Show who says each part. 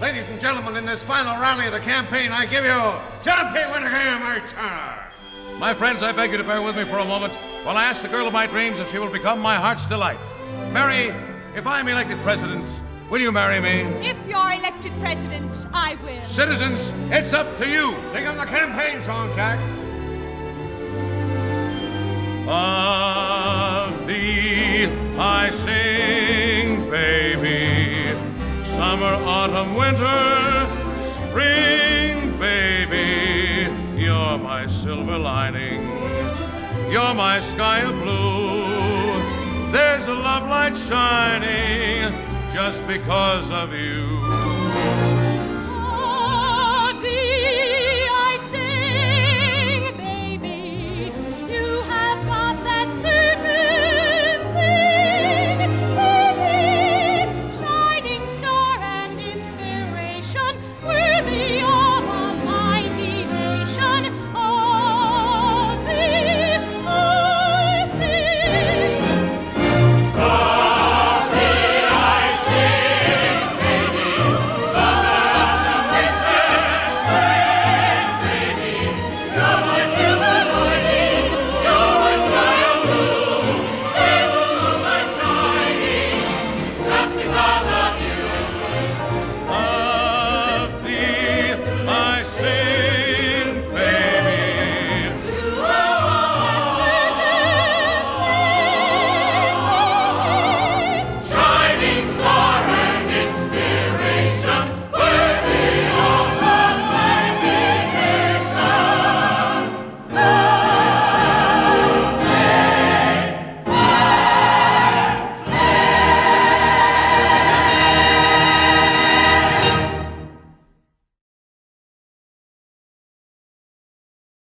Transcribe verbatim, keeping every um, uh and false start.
Speaker 1: Ladies and gentlemen, in this final rally of the campaign, I give you John P. Winningham, our Turner.
Speaker 2: My friends, I beg you to bear with me for a moment while I ask the girl of my dreams if she will become my heart's delight. Mary, if I am elected president, will you marry me?
Speaker 3: If you're elected president, I will.
Speaker 2: Citizens, it's up to you.
Speaker 1: Sing on the campaign song, Jack.
Speaker 2: Of thee I sing, baby. Summer, autumn, winter, spring, baby. You're my silver lining. You're my sky of blue. There's a love light shining just because of you.